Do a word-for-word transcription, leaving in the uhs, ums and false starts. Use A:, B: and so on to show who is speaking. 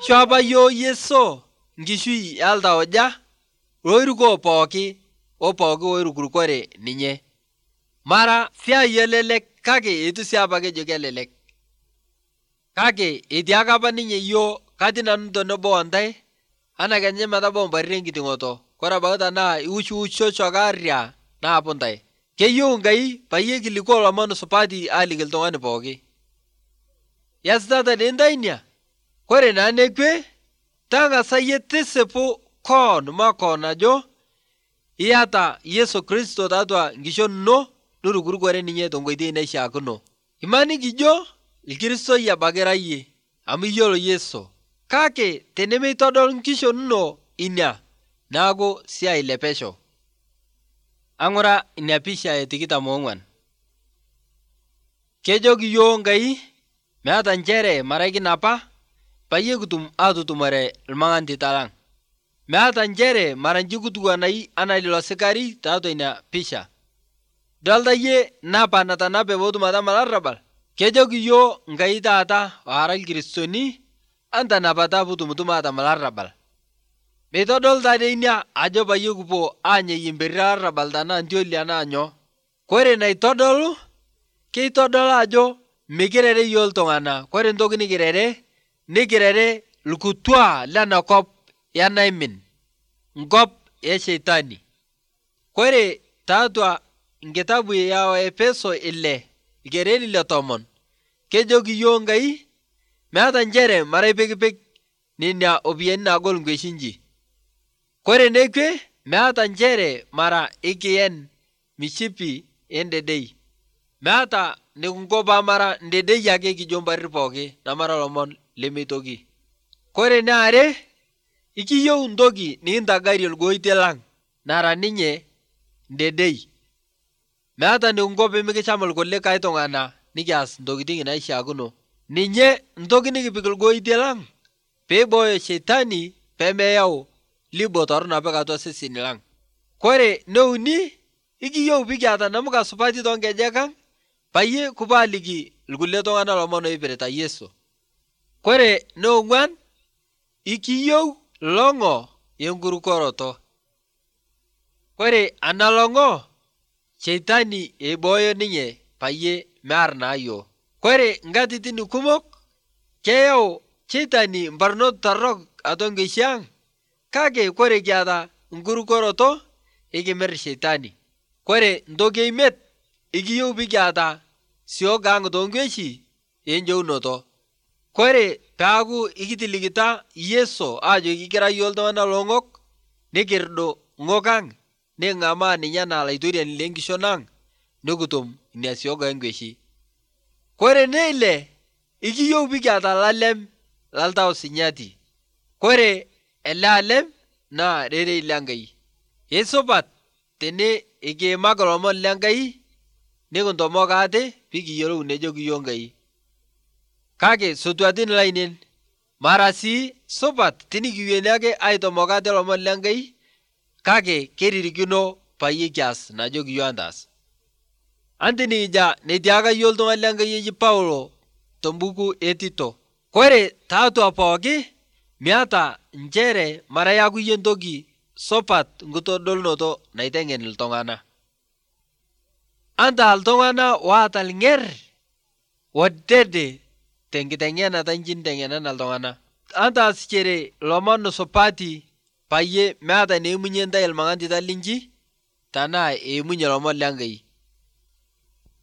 A: Chapa yo Yeso ngishui alda oja roiruko pooki o pooki oirukurukore ninye. Mara fia yelelek kake itu siapake joke lelek. Kake itiaka apa ninye yo kati nanu tonobo ontai ana kenye metaba mparire nkiting'oto kora bakita naa iwuchu wucho chokaria naa apuntai. Keyieu Nkai payie kilikoo lomon supati aliki iltung'ani pooki. Yasitata dei inia. Kore naa nekwe tang'asa yie tisipu koon makoon ajo iyata Yesu Kristo tatua nkishon ino nurukurukore ninye tenkoitoi naishaakino. Imaniki ijo ilkristoi abaki ira yie amu iyiolo Yesu. Kake tenemeitodol nkishon ino inia naaku siai lepesho. Ang'ura ina pisha e tikitam ong'uan. Kejoki yo Nkai meata nchere marai kinapa payie kutum atutumore ilmang'antita lang'. Meata nchere mara nji kituanai ana lilo sikari tatua ina pisha. Dolta yie napa natanape pootum atama larrabal. Kejoki yo Nkai taata oara ilkristoni antanapata putumutum atama larrabal. Meitodol tadei inia ajo payie kupuo anyayie mperira larrabal tanaa ntioli anaa nyoo. Kore naitodolu keitodolu ajo mikirere yo iltung'ana. Kore ntoki nikirere nikirere lkutua lenakop enaimin nkop e sheitani. Kore tatua nkitabu ya Waefeso ile lkereri le tomon kejoki yo Nkai meata nchere mara ipikipik nenia opiani naagol nkweshi inji. Kore nekwe meata nchere mara ikien mishipi endedei. Meata nikinko pamara ndedei ake kijo mparir pooki namara lomon lemeitoki. Kore neare ikiyeu ntoki nikintagarie lgoite lang' nara ninye ndedei. Meata nikinko pimikisham lkulikai tung'ana nikias ntokitin naishaakino. Ninye ntoki nikipik lgoite lang' peibooyo sheitani pemeyau libo torno apik atua seseni lang'. Kore neuni ikiyeu pikiata namuka supati tonkejek ang' payie kupuo aliki lkulie tung'ana lomon oipirita Yesu. Kore neong'uan ikiyeu long'o enkurukoroto. Kore ana long'o sheitani eibooyo ninye payie mear naa yo. Kore nkatitin kumok keyau sheitani mbarnot torrok atua nkweshi ang' kake kore kiata nkurukoroto ikimir sheitani. Kore ntoki eimet ikiyeu pikiata siook ang' tonkweshi enjeunoto. Kore peaku ikitilikita Yesu ajoki kira yo ltung'ana loong'ok nikirdu ng'ok ang' niking'amaa ninye anaa laitoriani lenkishon ang' nukutum inia siook enkweshi. Kore neile ikiyeu pikiata lalem laltau sinyati. Kore ele alem naa rerei le Nkai. Eisupat tene ikiimaki lomon le Nkai nikintomok ate pikiyolou nejoki yo Nkai. Kake sotuatin lainen mara sii supat tinikiweni ake aitomok ate lomon le Nkai kake keririkino payie kias najoki yo antaas. Antinikija netiaka yo ltung'ani le Nkai eji Paulo tombuku e Tito. Kore tatua pooki meata nchere mara iaku yie ntoki supat nkitodolunoto naiteng'en iltung'ana. Anta ltung'ana oata lng'er odede tenkiteng'enata nji niteng'enana ltung'ana. Antaasichere lomon supati payie meata neimunye ntai ilmang'antita linji tanaa eimunye lomon le Nkai.